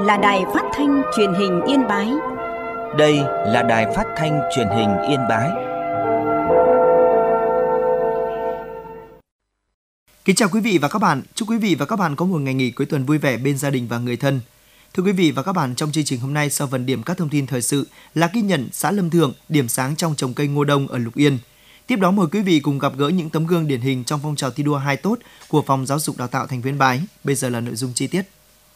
là Đài Phát thanh Truyền hình Yên Bái. Đây là Đài Phát thanh Truyền hình Yên Bái. Kính chào quý vị và các bạn. Chúc quý vị và các bạn có một ngày nghỉ cuối tuần vui vẻ bên gia đình và người thân. Thưa quý vị và các bạn, trong chương trình hôm nay sau phần điểm các thông tin thời sự là ghi nhận xã Lâm Thượng điểm sáng trong trồng cây ngô đông ở Lục Yên. Tiếp đó mời quý vị cùng gặp gỡ những tấm gương điển hình trong phong trào thi đua 2 tốt của Phòng Giáo dục Đào tạo thành phố Yên Bái. Bây giờ là nội dung chi tiết.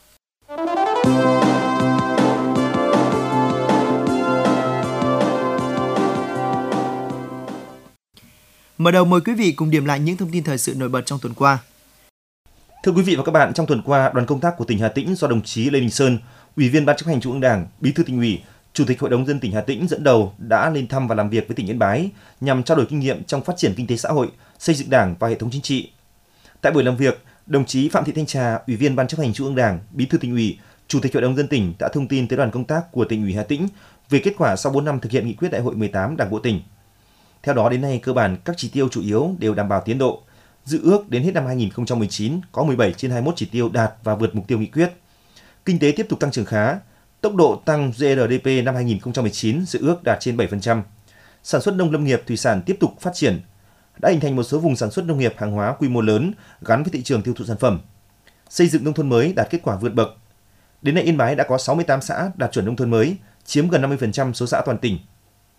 Mở đầu mời quý vị cùng điểm lại những thông tin thời sự nổi bật trong tuần qua. Thưa quý vị và các bạn, trong tuần qua, đoàn công tác của tỉnh Hà Tĩnh do đồng chí Lê Đình Sơn, Ủy viên Ban Chấp hành Trung ương Đảng, Bí thư Tỉnh ủy, Chủ tịch Hội đồng nhân dân tỉnh Hà Tĩnh dẫn đầu đã lên thăm và làm việc với tỉnh Yên Bái nhằm trao đổi kinh nghiệm trong phát triển kinh tế xã hội, xây dựng Đảng và hệ thống chính trị. Tại buổi làm việc, đồng chí Phạm Thị Thanh Trà, Ủy viên Ban Chấp hành Trung ương Đảng, Bí thư Tỉnh ủy, Chủ tịch Hội đồng nhân dân tỉnh đã thông tin tới đoàn công tác của tỉnh ủy Hà Tĩnh về kết quả sau 4 năm thực hiện nghị quyết Đại hội 18 Đảng bộ tỉnh. Theo đó, đến nay cơ bản các chỉ tiêu chủ yếu đều đảm bảo tiến độ. Dự ước đến hết năm 2019 có 17 trên 21 chỉ tiêu đạt và vượt mục tiêu nghị quyết. Kinh tế tiếp tục tăng trưởng khá. Tốc độ tăng GRDP năm 2019 dự ước đạt trên 7%. Sản xuất nông lâm nghiệp thủy sản tiếp tục phát triển. Đã hình thành một số vùng sản xuất nông nghiệp hàng hóa quy mô lớn gắn với thị trường tiêu thụ sản phẩm. Xây dựng nông thôn mới đạt kết quả vượt bậc. Đến nay Yên Bái đã có 68 xã đạt chuẩn nông thôn mới, chiếm gần 50% số xã toàn tỉnh.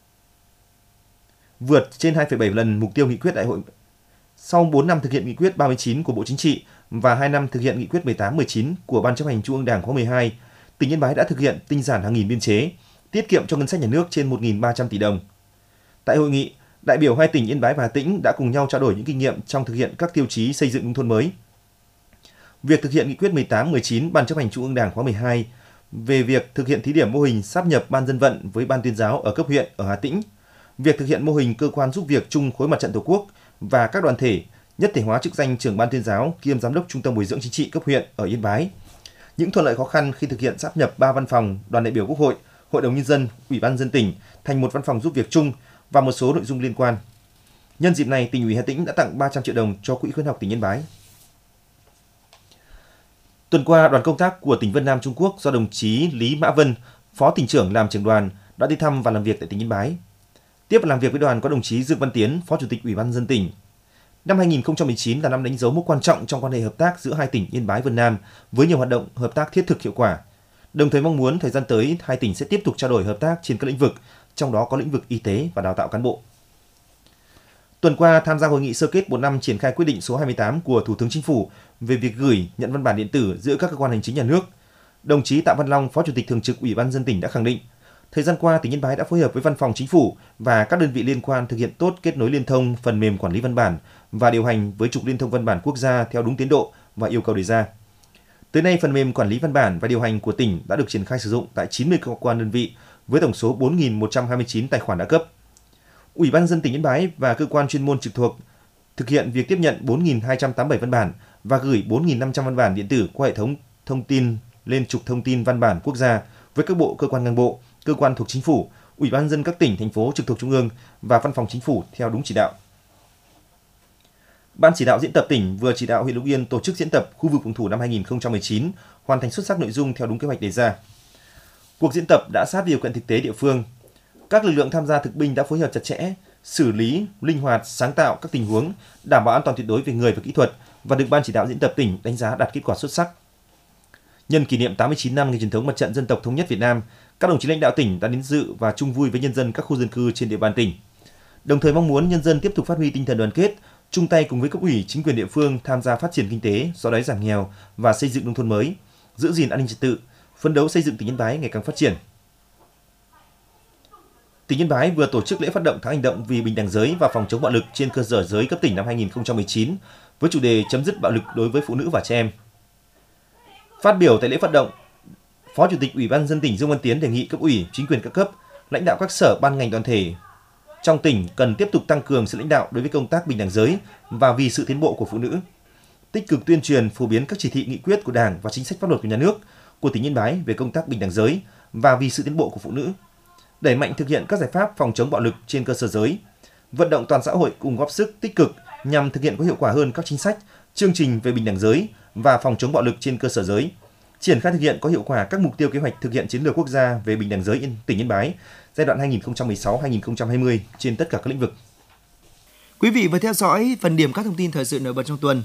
Vượt trên 2,7 lần mục tiêu nghị quyết đại hội. Sau 4 năm thực hiện nghị quyết 39 của Bộ Chính trị và 2 năm thực hiện nghị quyết 18-19 của Ban Chấp hành Trung ương Đảng khóa 12, tỉnh Yên Bái đã thực hiện tinh giản hàng nghìn biên chế, tiết kiệm cho ngân sách nhà nước trên 1.300 tỷ đồng. Tại hội nghị, đại biểu hai tỉnh Yên Bái và Hà Tĩnh đã cùng nhau trao đổi những kinh nghiệm trong thực hiện các tiêu chí xây dựng nông thôn mới. Việc thực hiện nghị quyết 18-19 Ban Chấp hành Trung ương Đảng khóa 12 về việc thực hiện thí điểm mô hình sáp nhập ban dân vận với ban tuyên giáo ở cấp huyện ở Hà Tĩnh, việc thực hiện mô hình cơ quan giúp việc chung khối mặt trận Tổ quốc và các đoàn thể nhất thể hóa chức danh trưởng ban tuyên giáo kiêm giám đốc trung tâm bồi dưỡng chính trị cấp huyện ở Yên Bái. Những thuận lợi khó khăn khi thực hiện sáp nhập 3 văn phòng đoàn đại biểu Quốc hội, Hội đồng nhân dân, Ủy ban nhân dân tỉnh thành một văn phòng giúp việc chung và một số nội dung liên quan. Nhân dịp này, tỉnh ủy Hà Tĩnh đã tặng 300 triệu đồng cho Quỹ khuyến học tỉnh Yên Bái. Tuần qua, đoàn công tác của tỉnh Vân Nam Trung Quốc do đồng chí Lý Mã Vân, Phó tỉnh trưởng làm trưởng đoàn đã đi thăm và làm việc tại tỉnh Yên Bái. Tiếp và làm việc với đoàn có đồng chí Dương Văn Tiến, Phó Chủ tịch Ủy ban nhân dân tỉnh. Năm 2019 là năm đánh dấu mốc quan trọng trong quan hệ hợp tác giữa hai tỉnh Yên Bái Vân Nam với nhiều hoạt động hợp tác thiết thực hiệu quả. Đồng thời mong muốn thời gian tới hai tỉnh sẽ tiếp tục trao đổi hợp tác trên các lĩnh vực, trong đó có lĩnh vực y tế và đào tạo cán bộ. Tuần qua tham gia hội nghị sơ kết 4 năm triển khai quyết định số 28 của Thủ tướng Chính phủ về việc gửi nhận văn bản điện tử giữa các cơ quan hành chính nhà nước, đồng chí Tạ Văn Long, Phó Chủ tịch Thường trực Ủy ban nhân dân tỉnh đã khẳng định thời gian qua, tỉnh Yên Bái đã phối hợp với Văn phòng Chính phủ và các đơn vị liên quan thực hiện tốt kết nối liên thông phần mềm quản lý văn bản và điều hành với trục liên thông văn bản quốc gia theo đúng tiến độ và yêu cầu đề ra. Tới nay, phần mềm quản lý văn bản và điều hành của tỉnh đã được triển khai sử dụng tại 90 cơ quan đơn vị với tổng số 4.129 tài khoản đã cấp. Ủy ban nhân dân tỉnh Yên Bái và cơ quan chuyên môn trực thuộc thực hiện việc tiếp nhận 4.287 văn bản và gửi 4.500 văn bản điện tử qua hệ thống thông tin lên trục thông tin văn bản quốc gia với các bộ, cơ quan ngang bộ, cơ quan thuộc Chính phủ, Ủy ban nhân dân các tỉnh, thành phố trực thuộc Trung ương và Văn phòng Chính phủ theo đúng chỉ đạo. Ban chỉ đạo diễn tập tỉnh vừa chỉ đạo huyện Lục Yên tổ chức diễn tập khu vực phòng thủ năm 2019, hoàn thành xuất sắc nội dung theo đúng kế hoạch đề ra. Cuộc diễn tập đã sát điều kiện thực tế địa phương. Các lực lượng tham gia thực binh đã phối hợp chặt chẽ, xử lý, linh hoạt, sáng tạo các tình huống, đảm bảo an toàn tuyệt đối về người và kỹ thuật và được Ban chỉ đạo diễn tập tỉnh đánh giá đạt kết quả xuất sắc. Nhân kỷ niệm 89 năm ngày truyền thống Mặt trận Dân tộc Thống nhất Việt Nam, các đồng chí lãnh đạo tỉnh đã đến dự và chung vui với nhân dân các khu dân cư trên địa bàn tỉnh. Đồng thời mong muốn nhân dân tiếp tục phát huy tinh thần đoàn kết, chung tay cùng với cấp ủy, chính quyền địa phương tham gia phát triển kinh tế, xóa đói giảm nghèo và xây dựng nông thôn mới, giữ gìn an ninh trật tự, phấn đấu xây dựng tỉnh Yên Bái ngày càng phát triển. Tỉnh Yên Bái vừa tổ chức lễ phát động tháng hành động vì bình đẳng giới và phòng chống bạo lực trên cơ sở giới cấp tỉnh năm 2019 với chủ đề chấm dứt bạo lực đối với phụ nữ và trẻ em. Phát biểu tại lễ phát động, Phó Chủ tịch Ủy ban nhân dân tỉnh Dương Văn Tiến đề nghị cấp ủy, chính quyền các cấp, lãnh đạo các sở ban ngành đoàn thể trong tỉnh cần tiếp tục tăng cường sự lãnh đạo đối với công tác bình đẳng giới và vì sự tiến bộ của phụ nữ, tích cực tuyên truyền phổ biến các chỉ thị nghị quyết của Đảng và chính sách pháp luật của nhà nước của tỉnh Yên Bái về công tác bình đẳng giới và vì sự tiến bộ của phụ nữ, đẩy mạnh thực hiện các giải pháp phòng chống bạo lực trên cơ sở giới, vận động toàn xã hội cùng góp sức tích cực nhằm thực hiện có hiệu quả hơn các chính sách, chương trình về bình đẳng giới và phòng chống bạo lực trên cơ sở giới, triển khai thực hiện có hiệu quả các mục tiêu kế hoạch thực hiện chiến lược quốc gia về bình đẳng giới tỉnh Yên Bái giai đoạn 2016-2020 trên tất cả các lĩnh vực. Quý vị vừa theo dõi phần điểm các thông tin thời sự nổi bật trong tuần.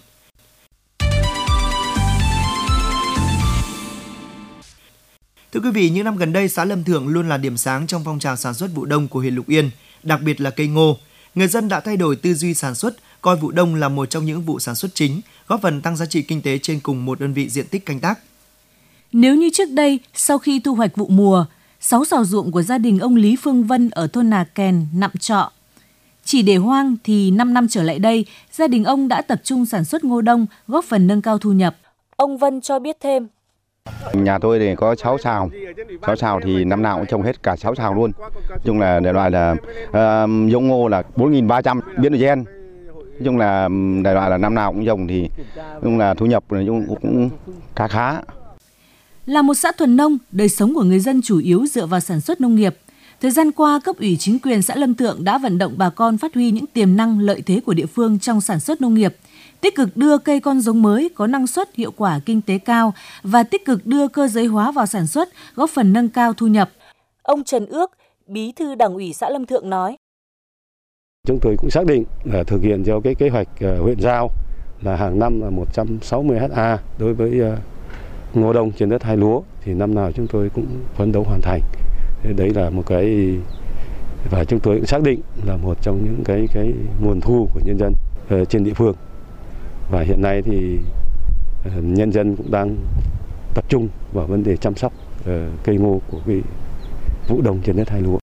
Thưa quý vị, những năm gần đây, xã Lâm Thượng luôn là điểm sáng trong phong trào sản xuất vụ đông của huyện Lục Yên, đặc biệt là cây ngô. Người dân đã thay đổi tư duy sản xuất, coi vụ đông là một trong những vụ sản xuất chính, góp phần tăng giá trị kinh tế trên cùng một đơn vị diện tích canh tác. Nếu như trước đây, sau khi thu hoạch vụ mùa, 6 sào ruộng của gia đình ông Lý Phương Vân ở thôn Nà Kèn, Nặm Trọ chỉ để hoang thì 5 năm trở lại đây, gia đình ông đã tập trung sản xuất ngô đông, góp phần nâng cao thu nhập. Ông Vân cho biết thêm. Nhà tôi thì có 6 sào thì năm nào cũng trồng hết cả 6 sào luôn. Nói chung là đại loại là giống ngô là 4.300 biến đổi gen. Nói chung là đại loại là năm nào cũng trồng thì chung là thu nhập cũng khá. Là một xã thuần nông, đời sống của người dân chủ yếu dựa vào sản xuất nông nghiệp. Thời gian qua, cấp ủy chính quyền xã Lâm Thượng đã vận động bà con phát huy những tiềm năng lợi thế của địa phương trong sản xuất nông nghiệp, tích cực đưa cây con giống mới có năng suất hiệu quả kinh tế cao và tích cực đưa cơ giới hóa vào sản xuất, góp phần nâng cao thu nhập. Ông Trần Ước, Bí thư Đảng ủy xã Lâm Thượng nói. Chúng tôi cũng xác định là thực hiện theo cái kế hoạch huyện giao là hàng năm là 160 ha đối với ngô đông trên đất hai lúa, thì năm nào chúng tôi cũng phấn đấu hoàn thành. Đấy là một cái, và chúng tôi cũng xác định là một trong những cái nguồn thu của nhân dân trên địa phương. Và hiện nay thì nhân dân cũng đang tập trung vào vấn đề chăm sóc cây ngô của cái vụ đông trên đất hai lúa.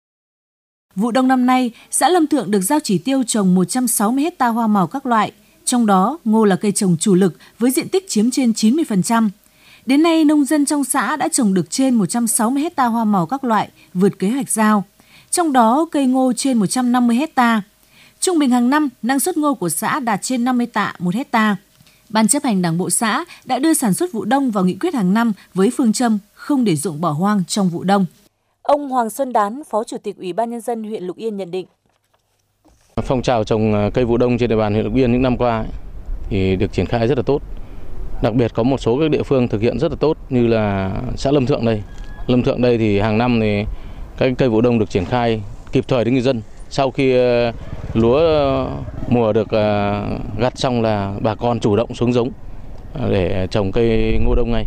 Vụ đông năm nay, xã Lâm Thượng được giao chỉ tiêu trồng 160 ha hoa màu các loại, trong đó ngô là cây trồng chủ lực với diện tích chiếm trên 90%. Đến nay, nông dân trong xã đã trồng được trên 160 ha hoa màu các loại, vượt kế hoạch giao. Trong đó, cây ngô trên 150 ha. Trung bình hàng năm, năng suất ngô của xã đạt trên 50 tạ một hectare. Ban chấp hành Đảng bộ xã đã đưa sản xuất vụ đông vào nghị quyết hàng năm với phương châm không để ruộng bỏ hoang trong vụ đông. Ông Hoàng Xuân Đán, Phó Chủ tịch Ủy ban Nhân dân huyện Lục Yên nhận định. Phong trào trồng cây vụ đông trên địa bàn huyện Lục Yên những năm qua thì được triển khai rất là tốt. Đặc biệt có một số các địa phương thực hiện rất là tốt như là xã Lâm Thượng đây. Lâm Thượng đây thì hàng năm thì các cây vụ đông được triển khai kịp thời đến người dân. Sau khi lúa mùa được gặt xong là bà con chủ động xuống giống để trồng cây ngô đông này.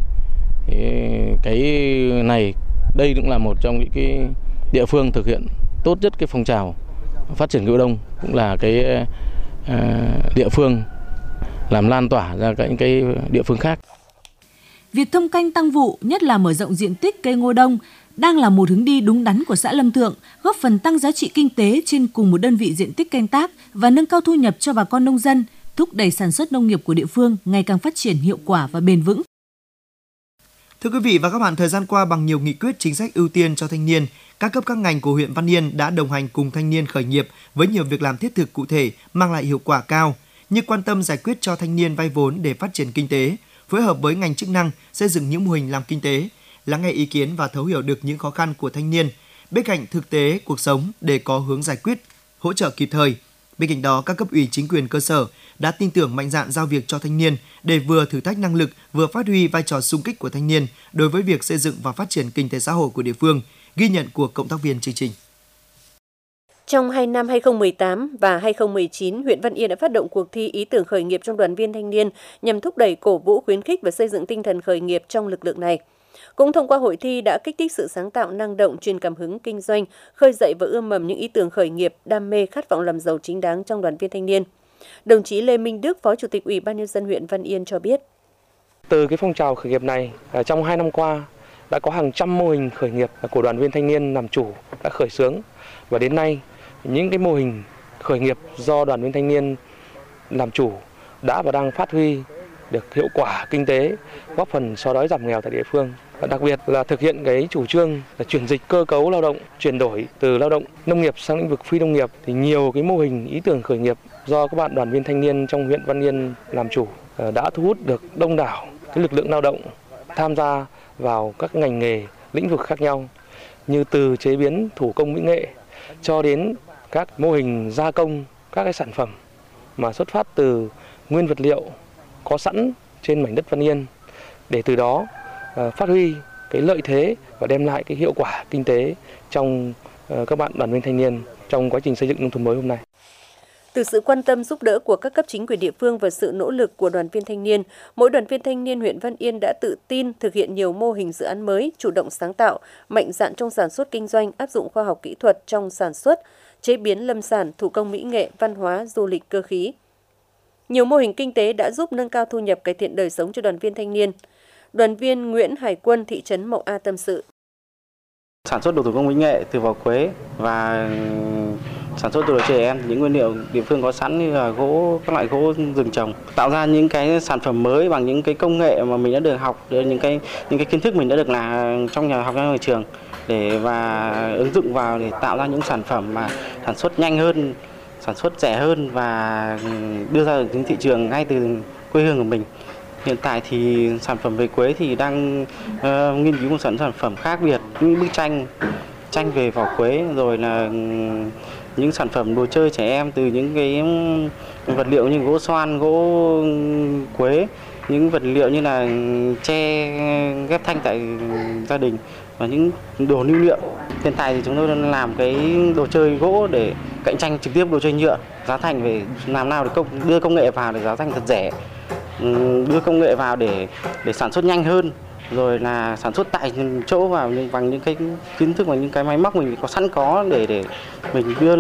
Cái này đây cũng là một trong những cái địa phương thực hiện tốt nhất cái phong trào phát triển vụ đông, cũng là cái địa phương làm lan tỏa ra những cái địa phương khác. Việc thông canh tăng vụ, nhất là mở rộng diện tích cây ngô đông, đang là một hướng đi đúng đắn của xã Lâm Thượng, góp phần tăng giá trị kinh tế trên cùng một đơn vị diện tích canh tác và nâng cao thu nhập cho bà con nông dân, thúc đẩy sản xuất nông nghiệp của địa phương ngày càng phát triển hiệu quả và bền vững. Thưa quý vị và các bạn, thời gian qua bằng nhiều nghị quyết chính sách ưu tiên cho thanh niên, các cấp các ngành của huyện Văn Yên đã đồng hành cùng thanh niên khởi nghiệp với nhiều việc làm thiết thực cụ thể mang lại hiệu quả cao, như quan tâm giải quyết cho thanh niên vay vốn để phát triển kinh tế, phối hợp với ngành chức năng xây dựng những mô hình làm kinh tế, lắng nghe ý kiến và thấu hiểu được những khó khăn của thanh niên, bên cạnh thực tế cuộc sống để có hướng giải quyết, hỗ trợ kịp thời. Bên cạnh đó, các cấp ủy chính quyền cơ sở đã tin tưởng mạnh dạn giao việc cho thanh niên để vừa thử thách năng lực, vừa phát huy vai trò xung kích của thanh niên đối với việc xây dựng và phát triển kinh tế xã hội của địa phương, ghi nhận của cộng tác viên chương trình. Trong 2 năm 2018 và 2019, huyện Văn Yên đã phát động cuộc thi ý tưởng khởi nghiệp trong đoàn viên thanh niên nhằm thúc đẩy, cổ vũ, khuyến khích và xây dựng tinh thần khởi nghiệp trong lực lượng này. Cũng thông qua hội thi đã kích thích sự sáng tạo, năng động, truyền cảm hứng kinh doanh, khơi dậy và ươm mầm những ý tưởng khởi nghiệp, đam mê, khát vọng làm giàu chính đáng trong đoàn viên thanh niên. Đồng chí Lê Minh Đức, Phó Chủ tịch Ủy ban Nhân dân huyện Văn Yên cho biết. Từ cái phong trào khởi nghiệp này, trong 2 năm qua đã có hàng trăm mô hình khởi nghiệp của đoàn viên thanh niên làm chủ đã khởi xướng, và đến nay những cái mô hình khởi nghiệp do đoàn viên thanh niên làm chủ đã và đang phát huy được hiệu quả kinh tế, góp phần xóa đói giảm nghèo tại địa phương. Và đặc biệt là thực hiện cái chủ trương là chuyển dịch cơ cấu lao động, chuyển đổi từ lao động nông nghiệp sang lĩnh vực phi nông nghiệp, thì nhiều cái mô hình ý tưởng khởi nghiệp do các bạn đoàn viên thanh niên trong huyện Văn Yên làm chủ đã thu hút được đông đảo cái lực lượng lao động tham gia vào các ngành nghề, lĩnh vực khác nhau, như từ chế biến thủ công mỹ nghệ cho đến các mô hình gia công các cái sản phẩm mà xuất phát từ nguyên vật liệu có sẵn trên mảnh đất Văn Yên, để từ đó phát huy cái lợi thế và đem lại cái hiệu quả kinh tế trong các bạn đoàn viên thanh niên trong quá trình xây dựng nông thôn mới hôm nay. Từ sự quan tâm giúp đỡ của các cấp chính quyền địa phương và sự nỗ lực của đoàn viên thanh niên, mỗi đoàn viên thanh niên huyện Văn Yên đã tự tin thực hiện nhiều mô hình dự án mới, chủ động sáng tạo, mạnh dạn trong sản xuất kinh doanh, áp dụng khoa học kỹ thuật trong sản xuất, chế biến lâm sản, thủ công mỹ nghệ, văn hóa, du lịch, cơ khí. Nhiều mô hình kinh tế đã giúp nâng cao thu nhập, cải thiện đời sống cho đoàn viên thanh niên. Đoàn viên Nguyễn Hải Quân, thị trấn Mậu A tâm sự. Sản xuất đồ thủ công mỹ nghệ từ vỏ quế và sản xuất đồ chơi trẻ em, những nguyên liệu địa phương có sẵn như là gỗ, các loại gỗ rừng trồng, tạo ra những cái sản phẩm mới bằng những cái công nghệ mà mình đã được học, những cái kiến thức mình đã được làm trong nhà học, trong nhà trường và ứng dụng vào để tạo ra những sản phẩm mà sản xuất nhanh hơn, sản xuất rẻ hơn và đưa ra đến thị trường ngay từ quê hương của mình. Hiện tại thì sản phẩm về quế thì đang nghiên cứu một sản phẩm khác biệt, những bức tranh về vỏ quế, rồi là những sản phẩm đồ chơi trẻ em từ những cái vật liệu như gỗ xoan, gỗ quế, những vật liệu như là tre ghép thanh tại gia đình và những đồ lưu niệm. Hiện tại thì chúng tôi đang làm cái đồ chơi gỗ để cạnh tranh trực tiếp đồ chơi nhựa, giá thành về làm nào để đưa công nghệ vào để giá thành thật rẻ, đưa công nghệ vào để sản xuất nhanh hơn, rồi là sản xuất tại chỗ vào bằng những cái kiến thức và những cái máy móc mình có sẵn để mình đưa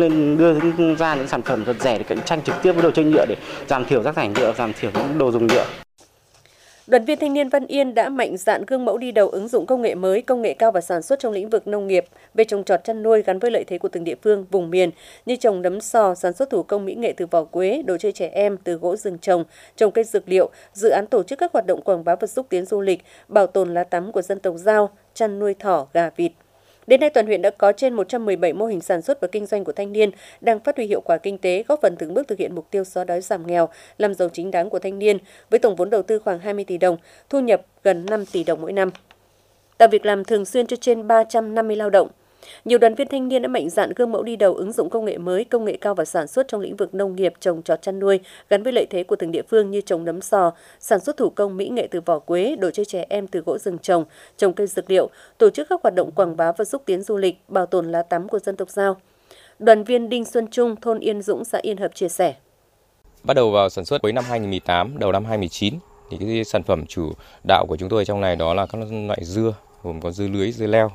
ra những sản phẩm thật rẻ để cạnh tranh trực tiếp với đồ chơi nhựa để giảm thiểu rác thải nhựa, giảm thiểu những đồ dùng nhựa. Đoàn viên thanh niên Văn Yên đã mạnh dạn gương mẫu đi đầu ứng dụng công nghệ mới, công nghệ cao và sản xuất trong lĩnh vực nông nghiệp, về trồng trọt chăn nuôi gắn với lợi thế của từng địa phương, vùng miền như trồng nấm sò, sản xuất thủ công mỹ nghệ từ vỏ quế, đồ chơi trẻ em từ gỗ rừng trồng cây dược liệu, dự án tổ chức các hoạt động quảng bá và xúc tiến du lịch, bảo tồn lá tắm của dân tộc Dao, chăn nuôi thỏ, gà, vịt. Đến nay, toàn huyện đã có trên 117 mô hình sản xuất và kinh doanh của thanh niên đang phát huy hiệu quả kinh tế, góp phần từng bước thực hiện mục tiêu xóa đói giảm nghèo, làm giàu chính đáng của thanh niên, với tổng vốn đầu tư khoảng 20 tỷ đồng, thu nhập gần 5 tỷ đồng mỗi năm. Tạo việc làm thường xuyên cho trên 350 lao động. Nhiều đoàn viên thanh niên đã mạnh dạn gương mẫu đi đầu ứng dụng công nghệ mới, công nghệ cao và sản xuất trong lĩnh vực nông nghiệp, trồng trọt chăn nuôi gắn với lợi thế của từng địa phương như trồng nấm sò, sản xuất thủ công mỹ nghệ từ vỏ quế, đồ chơi trẻ em từ gỗ rừng trồng cây dược liệu, tổ chức các hoạt động quảng bá và xúc tiến du lịch, bảo tồn lá tắm của dân tộc Dao. Đoàn viên Đinh Xuân Trung, thôn Yên Dũng, xã Yên Hợp chia sẻ. Bắt đầu vào sản xuất cuối năm 2018, đầu năm 2019 thì cái sản phẩm chủ đạo của chúng tôi trong này đó là các loại dưa, gồm có dưa lưới, dưa leo.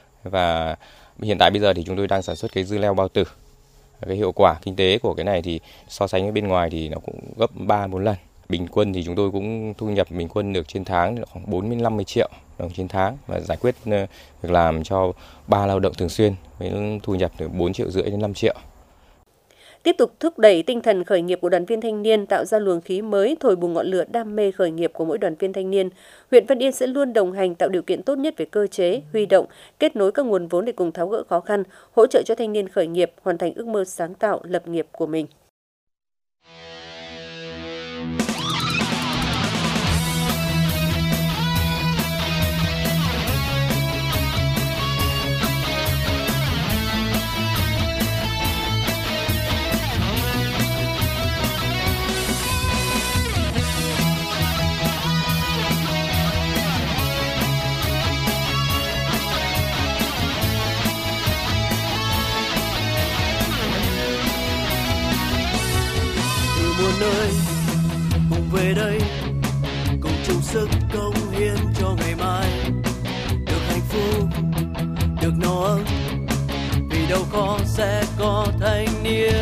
Và hiện tại bây giờ thì chúng tôi đang sản xuất cái dưa leo bao tử. Cái hiệu quả kinh tế của cái này thì so sánh với bên ngoài thì nó cũng gấp 3-4 lần. Bình quân thì chúng tôi cũng thu nhập bình quân được trên tháng khoảng 40-50 triệu đồng trên tháng và giải quyết việc làm cho 3 lao động thường xuyên với thu nhập từ 4,5 triệu đến 5 triệu. Tiếp tục thúc đẩy tinh thần khởi nghiệp của đoàn viên thanh niên, tạo ra luồng khí mới, thổi bùng ngọn lửa đam mê khởi nghiệp của mỗi đoàn viên thanh niên, huyện Văn Yên sẽ luôn đồng hành tạo điều kiện tốt nhất về cơ chế, huy động, kết nối các nguồn vốn để cùng tháo gỡ khó khăn, hỗ trợ cho thanh niên khởi nghiệp hoàn thành ước mơ sáng tạo, lập nghiệp của mình. Nơi cùng về đây, cùng chung sức cống hiến cho ngày mai được hạnh phúc, được no ấm, vì đâu khó sẽ có thanh niên.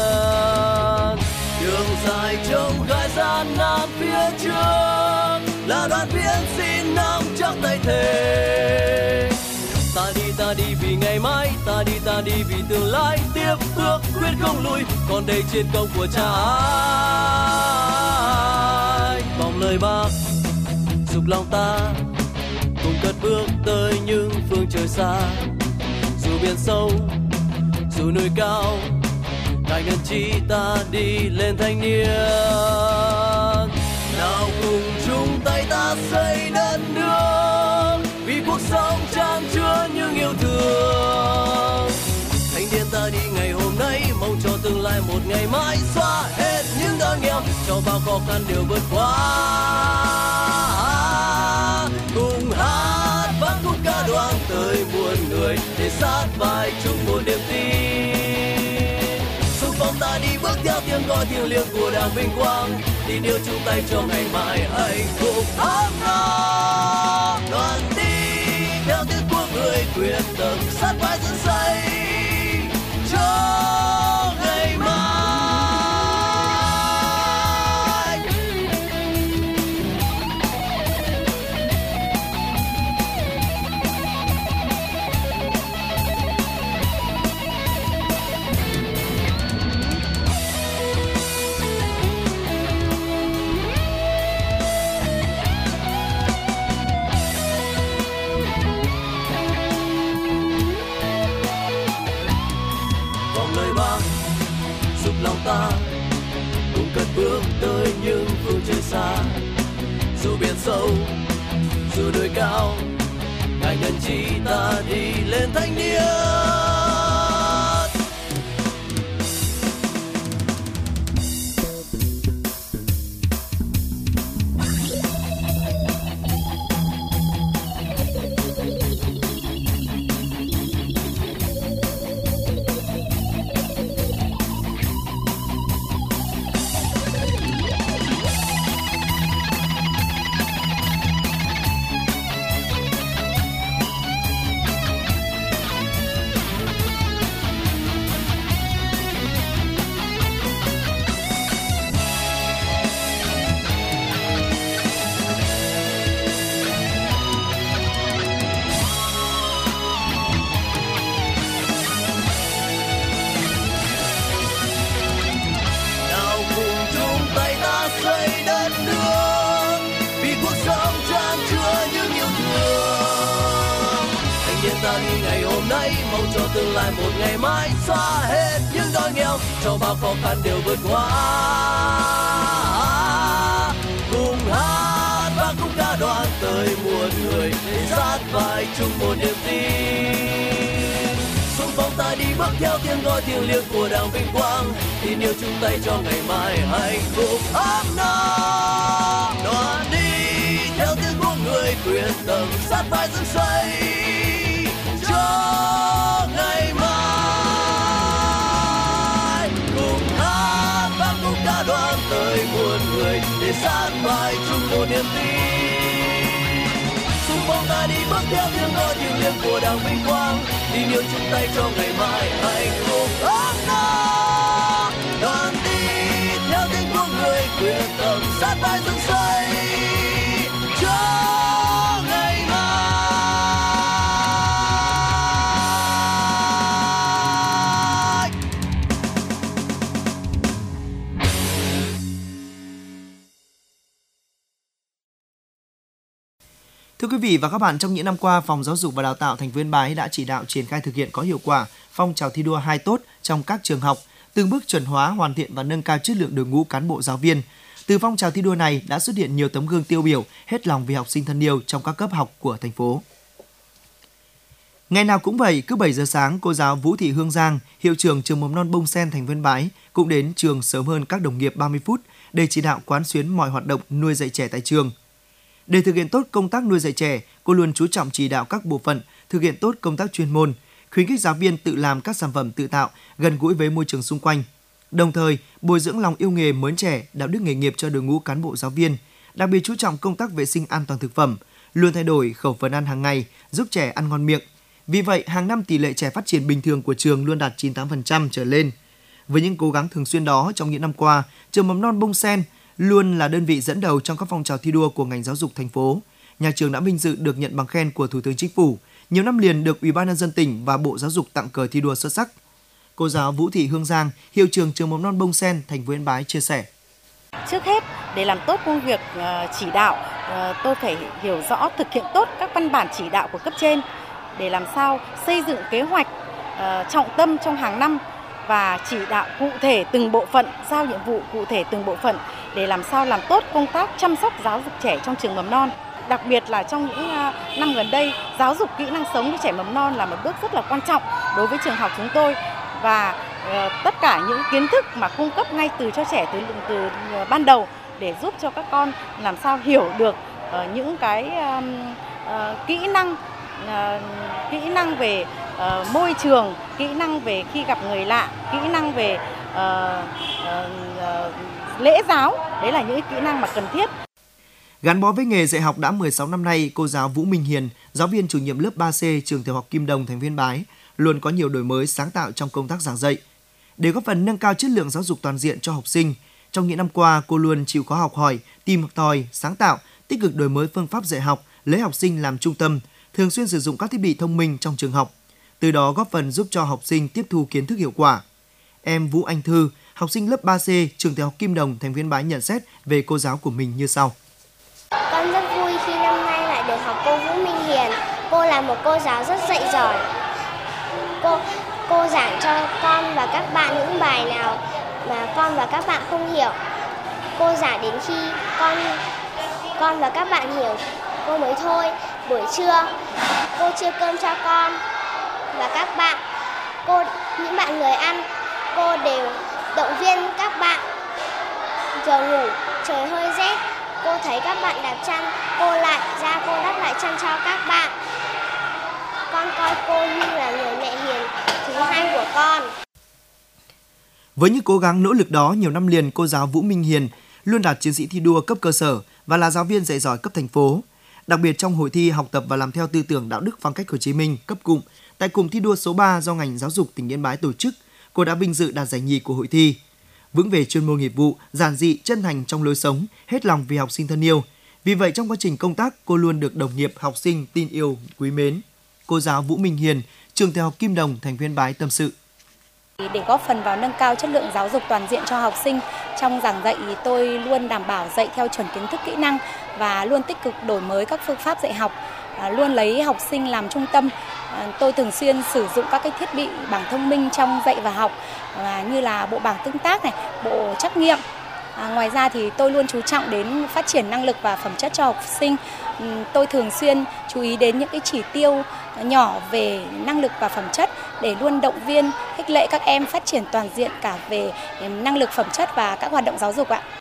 Đường dài trông gai gian nan phía trước là đoàn viên xin nắm chắc tay thề. Ta đi vì ngày mai, ta đi vì tương lai, tiếp bước quyết không lùi, còn đây chiến công của cha ai. Vòng lời Bác dục lòng ta cùng cất bước tới những phương trời xa, dù biển sâu dù núi cao, ngại ngần chi ta đi lên thanh niên. Nào cùng chung tay ta xây đất nước, vì cuộc sống chan chứa những yêu thương. Thanh niên ta đi ngày hôm nay, mong cho tương lai một ngày mai xóa hết những đói nghèo, cho bao khó khăn đều vượt qua. Cùng để sát vai chung một niềm tin. Xung phong ta đi bước theo tiếng gọi thiêng liêng của Đảng vinh quang, đi điệu chung tay cho ngày mai hạnh phúc ấm no. Đoàn đi theo tiếng của người quyết tâm sát vai dựng xây cho ngày mai. Lòng ta cùng cất bước tới những phương trời xa, dù biển sâu dù đồi cao, ngài nhân chi ta đi lên thanh niên. Ta đi ngày hôm nay, mong cho tương lai một ngày mai xa hết những đói nghèo, cho bao khó khăn đều vượt qua. Cùng hát và khúc ca đoàn tới muôn người để sát vai chung một niềm tin. Xung phong ta đi bước theo tiếng gọi thiêng liêng của Đảng vinh quang, tin yêu chung tay cho ngày mai hạnh phúc ấm no. Đoàn đi theo tiếng của người quyết tâm sát vai dựng xây cho ngày mai. Cùng hát và khúc ca đoàn tới muôn người để sát vai chung một niềm tin. Xung phong ta đi bước theo tiếng gọi thiêng liêng của Đảng vinh quang, tin yêu chung tay cho ngày mai hạnh phúc ấm no. Đoàn đi theo tiếng của người quyết tâm sát vai dựng xây cho ngày mai. Thưa quý vị và các bạn, trong những năm qua, Phòng Giáo dục và Đào tạo thành phố Yên Bái đã chỉ đạo triển khai thực hiện có hiệu quả phong trào thi đua 2 tốt trong các trường học, từng bước chuẩn hóa, hoàn thiện và nâng cao chất lượng đội ngũ cán bộ giáo viên. Từ phong trào thi đua này đã xuất hiện nhiều tấm gương tiêu biểu, hết lòng vì học sinh thân yêu trong các cấp học của thành phố. Ngày nào cũng vậy, cứ 7 giờ sáng, cô giáo Vũ Thị Hương Giang, hiệu trưởng trường mầm non Bông Sen thành phố Yên Bái cũng đến trường sớm hơn các đồng nghiệp 30 phút để chỉ đạo quán xuyến mọi hoạt động nuôi dạy trẻ tại trường. Để thực hiện tốt công tác nuôi dạy trẻ, cô luôn chú trọng chỉ đạo các bộ phận thực hiện tốt công tác chuyên môn, khuyến khích giáo viên tự làm các sản phẩm tự tạo, gần gũi với môi trường xung quanh. Đồng thời, bồi dưỡng lòng yêu nghề mến trẻ, đạo đức nghề nghiệp cho đội ngũ cán bộ giáo viên, đặc biệt chú trọng công tác vệ sinh an toàn thực phẩm, luôn thay đổi khẩu phần ăn hàng ngày, giúp trẻ ăn ngon miệng. Vì vậy, hàng năm tỷ lệ trẻ phát triển bình thường của trường luôn đạt 98% trở lên. Với những cố gắng thường xuyên đó, trong những năm qua, trường mầm non Bông Sen luôn là đơn vị dẫn đầu trong các phong trào thi đua của ngành giáo dục thành phố. Nhà trường đã vinh dự được nhận bằng khen của Thủ tướng Chính phủ, nhiều năm liền được Ủy ban nhân dân tỉnh và Bộ Giáo dục tặng cờ thi đua xuất sắc. Cô giáo Vũ Thị Hương Giang, hiệu trưởng trường mầm non Bông Sen, thành phố Yên Bái chia sẻ: Trước hết, để làm tốt công việc chỉ đạo, tôi phải hiểu rõ thực hiện tốt các văn bản chỉ đạo của cấp trên để làm sao xây dựng kế hoạch trọng tâm trong hàng năm và chỉ đạo cụ thể từng bộ phận, giao nhiệm vụ cụ thể từng bộ phận để làm sao làm tốt công tác chăm sóc giáo dục trẻ trong trường mầm non. Đặc biệt là trong những năm gần đây, giáo dục kỹ năng sống cho trẻ mầm non là một bước rất là quan trọng đối với trường học chúng tôi, và tất cả những kiến thức mà cung cấp ngay từ cho trẻ từ ban đầu để giúp cho các con làm sao hiểu được những cái kỹ năng về môi trường, kỹ năng về khi gặp người lạ, kỹ năng về lễ giáo. Đấy là những kỹ năng mà cần thiết. Gắn bó với nghề dạy học đã 16 năm nay, cô giáo Vũ Minh Hiền, giáo viên chủ nhiệm lớp 3C trường tiểu học Kim Đồng, thành phố Yên Bái, luôn có nhiều đổi mới sáng tạo trong công tác giảng dạy. Để góp phần nâng cao chất lượng giáo dục toàn diện cho học sinh, trong những năm qua, cô luôn chịu khó học hỏi, tìm tòi, sáng tạo, tích cực đổi mới phương pháp dạy học, lấy học sinh làm trung tâm, thường xuyên sử dụng các thiết bị thông minh trong trường học. Từ đó góp phần giúp cho học sinh tiếp thu kiến thức hiệu quả. Em Vũ Anh Thư, học sinh lớp 3C trường tiểu học Kim Đồng, thành phố Yên Bái nhận xét về cô giáo của mình như sau. Con rất vui khi năm nay lại được học cô Vũ Minh Hiền. Cô là một cô giáo rất dạy giỏi. Cô giảng cho con và các bạn những bài nào mà con và các bạn không hiểu. Cô giảng đến khi con và các bạn hiểu cô mới thôi. Buổi trưa, cô chia cơm cho con và các bạn. Những bạn người ăn, cô đều động viên các bạn. Giờ ngủ, trời hơi rét, cô thấy các bạn đạp chăn, cô lại ra cô đắp lại chăn cho các bạn. Con coi cô như là người mẹ hiền thứ hai của con. Với những cố gắng nỗ lực đó, nhiều năm liền cô giáo Vũ Minh Hiền luôn đạt chiến sĩ thi đua cấp cơ sở và là giáo viên dạy giỏi cấp thành phố. Đặc biệt trong hội thi học tập và làm theo tư tưởng đạo đức phong cách Hồ Chí Minh cấp cụm tại cụm thi đua số 3 do ngành giáo dục tỉnh Yên Bái tổ chức, cô đã vinh dự đạt giải nhì của hội thi. Vững về chuyên môn nghiệp vụ, giản dị, chân thành trong lối sống, hết lòng vì học sinh thân yêu. Vì vậy trong quá trình công tác, cô luôn được đồng nghiệp, học sinh tin yêu, quý mến. Cô giáo Vũ Minh Hiền, trường tiểu học Kim Đồng, thành phố Yên Bái tâm sự. Để góp phần vào nâng cao chất lượng giáo dục toàn diện cho học sinh, trong giảng dạy thì tôi luôn đảm bảo dạy theo chuẩn kiến thức kỹ năng và luôn tích cực đổi mới các phương pháp dạy học, luôn lấy học sinh làm trung tâm. Tôi thường xuyên sử dụng các cái thiết bị bảng thông minh trong dạy và học như là bộ bảng tương tác này, bộ trắc nghiệm. Ngoài ra thì tôi luôn chú trọng đến phát triển năng lực và phẩm chất cho học sinh. Tôi thường xuyên chú ý đến những cái chỉ tiêu nhỏ về năng lực và phẩm chất để luôn động viên, khích lệ các em phát triển toàn diện cả về năng lực, phẩm chất và các hoạt động giáo dục ạ.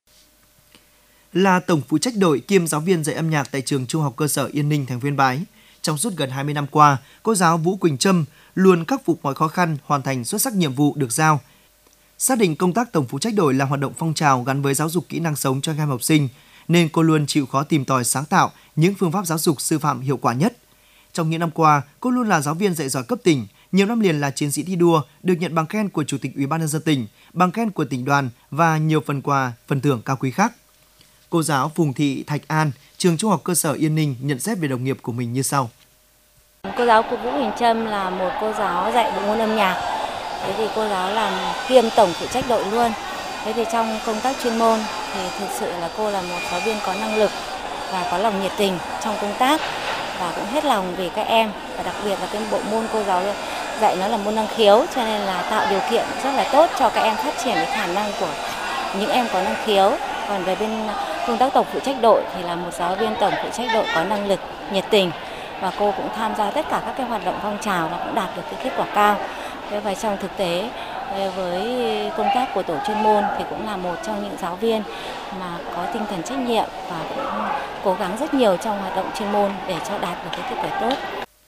Là tổng phụ trách đội kiêm giáo viên dạy âm nhạc tại trường Trung học cơ sở Yên Ninh, thành phố Yên Bái, trong suốt gần 20 năm qua, cô giáo Vũ Quỳnh Trâm luôn khắc phục mọi khó khăn, hoàn thành xuất sắc nhiệm vụ được giao. Xác định công tác tổng phụ trách đội là hoạt động phong trào gắn với giáo dục kỹ năng sống cho các em học sinh, nên cô luôn chịu khó tìm tòi sáng tạo những phương pháp giáo dục sư phạm hiệu quả nhất. Trong những năm qua, cô luôn là giáo viên dạy giỏi cấp tỉnh, nhiều năm liền là chiến sĩ thi đua, được nhận bằng khen của Chủ tịch Ủy ban nhân dân tỉnh, bằng khen của tỉnh đoàn và nhiều phần quà, phần thưởng cao quý khác. Cô giáo Phùng Thị Thạch An, trường Trung học cơ sở Yên Ninh nhận xét về đồng nghiệp của mình như sau. Cô giáo Vũ Quỳnh Trâm là một cô giáo dạy bộ môn âm nhạc. Thế thì cô giáo làm kiêm tổng phụ trách đội luôn. Thế thì trong công tác chuyên môn thì thực sự là cô là một giáo viên có năng lực và có lòng nhiệt tình trong công tác và cũng hết lòng vì các em, và đặc biệt là cái bộ môn cô giáo dạy nó là môn năng khiếu, cho nên là tạo điều kiện rất là tốt cho các em phát triển cái khả năng của những em có năng khiếu. Còn về bên công tác tổng phụ trách đội thì là một giáo viên tổng phụ trách đội có năng lực, nhiệt tình, và cô cũng tham gia tất cả các cái hoạt động phong trào và cũng đạt được cái kết quả cao. Và trong thực tế với công tác của tổ chuyên môn thì cũng là một trong những giáo viên mà có tinh thần trách nhiệm và cũng cố gắng rất nhiều trong hoạt động chuyên môn để cho đạt được cái kết quả tốt.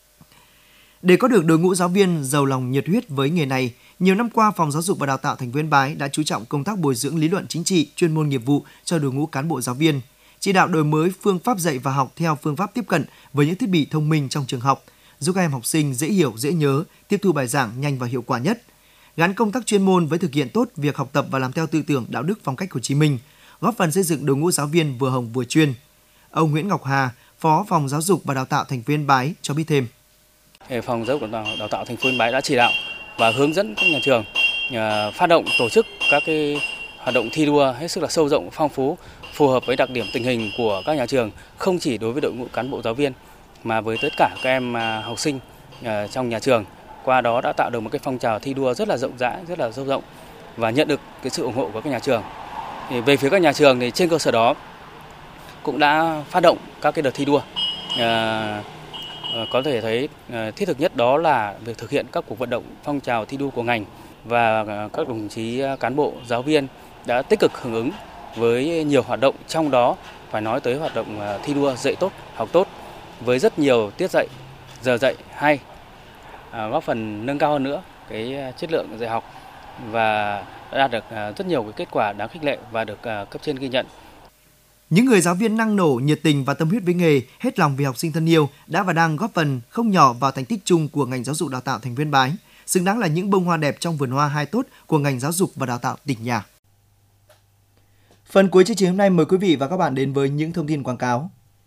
Để có được đội ngũ giáo viên giàu lòng nhiệt huyết với nghề này, nhiều năm qua Phòng Giáo dục và Đào tạo thành phố Yên Bái đã chú trọng công tác bồi dưỡng lý luận chính trị, chuyên môn nghiệp vụ cho đội ngũ cán bộ giáo viên, chỉ đạo đổi mới phương pháp dạy và học theo phương pháp tiếp cận với những thiết bị thông minh trong trường học, giúp các em học sinh dễ hiểu, dễ nhớ, tiếp thu bài giảng nhanh và hiệu quả nhất. Gắn công tác chuyên môn với thực hiện tốt việc học tập và làm theo tư tưởng đạo đức phong cách Hồ Chí Minh, góp phần xây dựng đội ngũ giáo viên vừa hồng vừa chuyên. Ông Nguyễn Ngọc Hà, Phó Phòng Giáo dục và Đào tạo thành phố Yên Bái cho biết thêm. Phòng Giáo dục và Đào tạo thành phố Yên Bái đã chỉ đạo và hướng dẫn các nhà trường phát động tổ chức các cái hoạt động thi đua hết sức là sâu rộng, phong phú, phù hợp với đặc điểm tình hình của các nhà trường, không chỉ đối với đội ngũ cán bộ giáo viên mà với tất cả các em học sinh trong nhà trường. Qua đó đã tạo được một cái phong trào thi đua rất là rộng rãi, rất là sâu rộng và nhận được cái sự ủng hộ của các nhà trường. Thì về phía các nhà trường thì trên cơ sở đó cũng đã phát động các cái đợt thi đua. Có thể thấy thiết thực nhất đó là việc thực hiện các cuộc vận động phong trào thi đua của ngành, và các đồng chí cán bộ giáo viên đã tích cực hưởng ứng với nhiều hoạt động, trong đó phải nói tới hoạt động thi đua dạy tốt, học tốt với rất nhiều tiết dạy, giờ dạy hay, góp phần nâng cao hơn nữa cái chất lượng dạy học và đã đạt được rất nhiều cái kết quả đáng khích lệ và được cấp trên ghi nhận. Những người giáo viên năng nổ, nhiệt tình và tâm huyết với nghề, hết lòng vì học sinh thân yêu đã và đang góp phần không nhỏ vào thành tích chung của ngành giáo dục đào tạo thành phố Yên Bái, xứng đáng là những bông hoa đẹp trong vườn hoa hai tốt của ngành giáo dục và đào tạo tỉnh nhà. Phần cuối chương trình hôm nay mời quý vị và các bạn đến với những thông tin quảng cáo.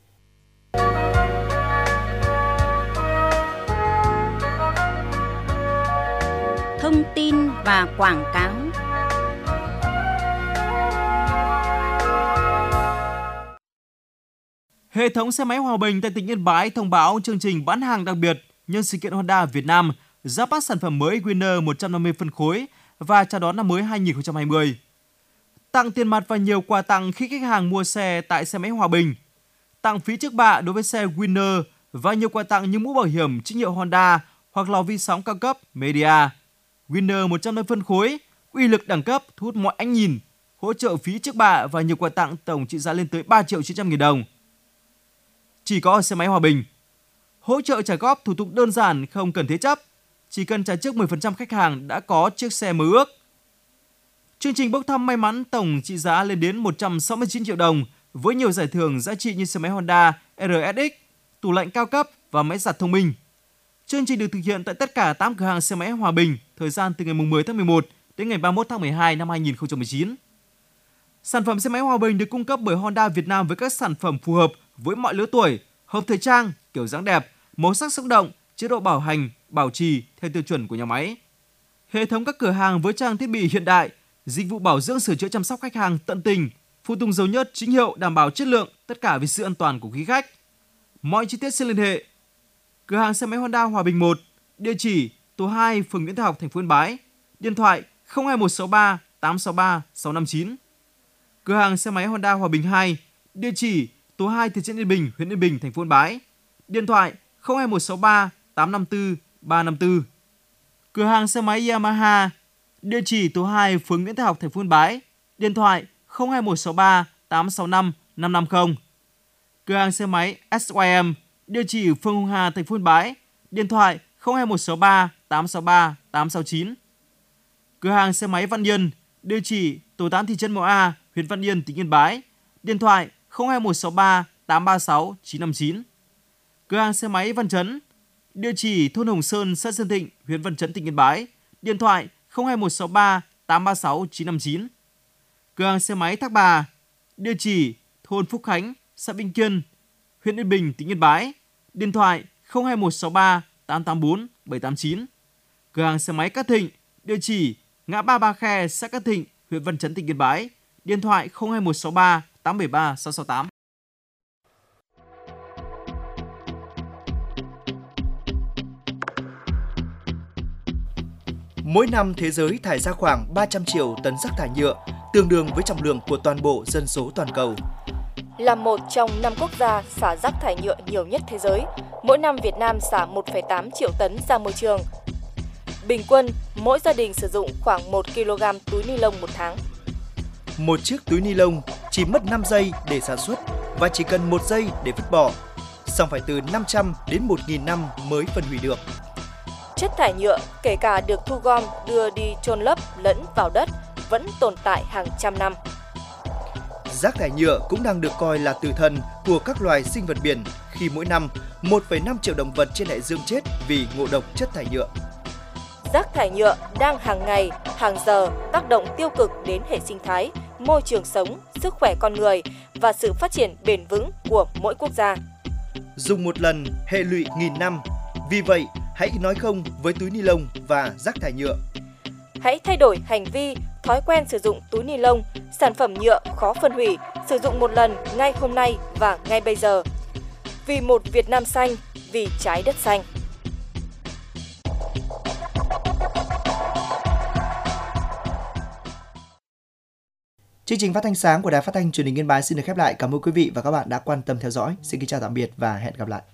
Thông tin và quảng cáo. Hệ thống xe máy Hòa Bình tại tỉnh Yên Bái thông báo chương trình bán hàng đặc biệt nhân sự kiện Honda Việt Nam ra mắt sản phẩm mới Winner 150 phân khối và chào đón năm mới 2020. Tặng tiền mặt và nhiều quà tặng khi khách hàng mua xe tại xe máy Hòa Bình. Tặng phí trước bạ đối với xe Winner và nhiều quà tặng như mũ bảo hiểm chính hiệu Honda hoặc lò vi sóng cao cấp Media. Winner 150 phân khối, uy lực đẳng cấp thu hút mọi ánh nhìn, hỗ trợ phí trước bạ và nhiều quà tặng tổng trị giá lên tới 3.900.000 đồng. Chỉ có ở xe máy Hòa Bình. Hỗ trợ trả góp thủ tục đơn giản, không cần thế chấp. Chỉ cần trả trước 10% khách hàng đã có chiếc xe mơ ước. Chương trình bốc thăm may mắn tổng trị giá lên đến 169 triệu đồng với nhiều giải thưởng giá trị như xe máy Honda RSX, tủ lạnh cao cấp và máy giặt thông minh. Chương trình được thực hiện tại tất cả 8 cửa hàng xe máy Hòa Bình, thời gian từ ngày 10 tháng 11 đến ngày 31 tháng 12 năm 2019. Sản phẩm xe máy Hòa Bình được cung cấp bởi Honda Việt Nam với các sản phẩm phù hợp với mọi lứa tuổi, hợp thời trang, kiểu dáng đẹp, màu sắc sống động, chế độ bảo hành, bảo trì theo tiêu chuẩn của nhà máy. Hệ thống các cửa hàng với trang thiết bị hiện đại, dịch vụ bảo dưỡng sửa chữa chăm sóc khách hàng tận tình, phụ tùng dầu nhớt chính hiệu đảm bảo chất lượng, tất cả vì sự an toàn của quý khách. Mọi chi tiết xin liên hệ. Cửa hàng xe máy Honda Hòa Bình 1, địa chỉ tổ 2, phường Nguyễn Thái Học, thành phố Yên Bái, điện thoại 02163 863 659. Cửa hàng xe máy Honda Hòa Bình 2, địa chỉ tổ 2, thị trấn Yên Bình, huyện Yên Bình, thành phố Yên Bái, điện thoại 02163 854 354. Cửa hàng xe máy Yamaha, địa chỉ tổ 2, phường Nguyễn Thái Học, thành phố Yên Bái, điện thoại 02163 865 550. Cửa hàng xe máy SYM, địa chỉ phường Hồng Hà, thành phố Yên Bái, điện thoại 02163 863 869. Cửa hàng xe máy Văn Yên, địa chỉ tổ 8, thị trấn Mậu A, huyện Văn Yên, tỉnh Yên Bái, điện thoại 02163 836 959. Cửa hàng xe máy Văn Chấn, địa chỉ thôn Hồng Sơn, xã Sơn Thịnh, huyện Văn Chấn, tỉnh Yên Bái, điện thoại 02163 836 959. Cửa hàng xe máy Thác Bà, địa chỉ thôn Phúc Khánh, xã Vĩnh Kiên, huyện Yên Bình, tỉnh Yên Bái, điện thoại 02163 884 789. Cửa hàng xe máy Cát Thịnh, địa chỉ ngã ba Ba Khe, xã Cát Thịnh, huyện Văn Chấn, tỉnh Yên Bái, điện thoại 02163 873 668. Mỗi năm thế giới thải ra khoảng 300 triệu tấn rác thải nhựa, tương đương với trọng lượng của toàn bộ dân số toàn cầu. Là một trong 5 quốc gia xả rác thải nhựa nhiều nhất thế giới, mỗi năm Việt Nam xả 1,8 triệu tấn ra môi trường. Bình quân, mỗi gia đình sử dụng khoảng 1 kg túi ni lông một tháng. Một chiếc túi ni lông chỉ mất 5 giây để sản xuất và chỉ cần 1 giây để vứt bỏ, song phải từ 500 đến 1.000 năm mới phân hủy được. Chất thải nhựa, kể cả được thu gom đưa đi chôn lấp lẫn vào đất, vẫn tồn tại hàng trăm năm. Rác thải nhựa cũng đang được coi là tử thần của các loài sinh vật biển khi mỗi năm 1,5 triệu động vật trên đại dương chết vì ngộ độc chất thải nhựa. Rác thải nhựa đang hàng ngày, hàng giờ tác động tiêu cực đến hệ sinh thái, môi trường sống, sức khỏe con người và sự phát triển bền vững của mỗi quốc gia. Dùng một lần, hệ lụy nghìn năm. Vì vậy, hãy nói không với túi ni lông và rác thải nhựa. Hãy thay đổi hành vi, thói quen sử dụng túi ni lông, sản phẩm nhựa khó phân hủy, sử dụng một lần ngay hôm nay và ngay bây giờ. Vì một Việt Nam xanh, vì trái đất xanh. Chương trình phát thanh sáng của Đài Phát thanh Truyền hình Yên Bái xin được khép lại. Cảm ơn quý vị và các bạn đã quan tâm theo dõi. Xin kính chào tạm biệt và hẹn gặp lại.